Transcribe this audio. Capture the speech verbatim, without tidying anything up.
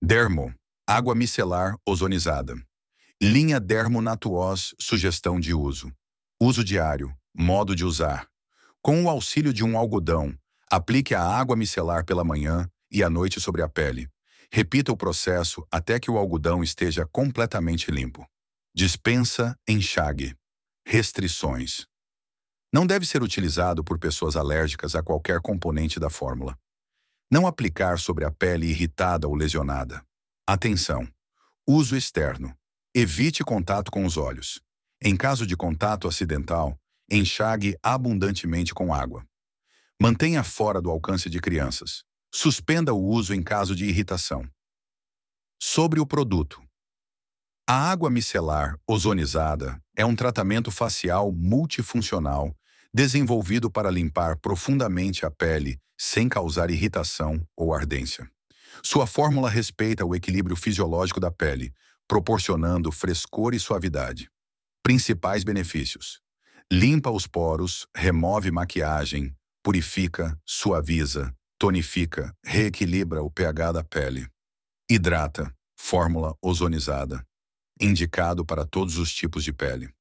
Dermo, água micelar ozonizada. Linha Dermo Natuós, sugestão de uso. Uso diário, modo de usar. Com o auxílio de um algodão, aplique a água micelar pela manhã e à noite sobre a pele. Repita o processo até que o algodão esteja completamente limpo. Dispensa enxague. Restrições. Não deve ser utilizado por pessoas alérgicas a qualquer componente da fórmula. Não aplicar sobre a pele irritada ou lesionada. Atenção! Uso externo. Evite contato com os olhos. Em caso de contato acidental, enxague abundantemente com água. Mantenha fora do alcance de crianças. Suspenda o uso em caso de irritação. Sobre o produto. A água micelar ozonizada é um tratamento facial multifuncional desenvolvido para limpar profundamente a pele sem causar irritação ou ardência. Sua fórmula respeita o equilíbrio fisiológico da pele, proporcionando frescor e suavidade. Principais benefícios: limpa os poros, remove maquiagem, purifica, suaviza, tonifica, reequilibra o pH da pele. Hidrata, fórmula ozonizada. Indicado para todos os tipos de pele.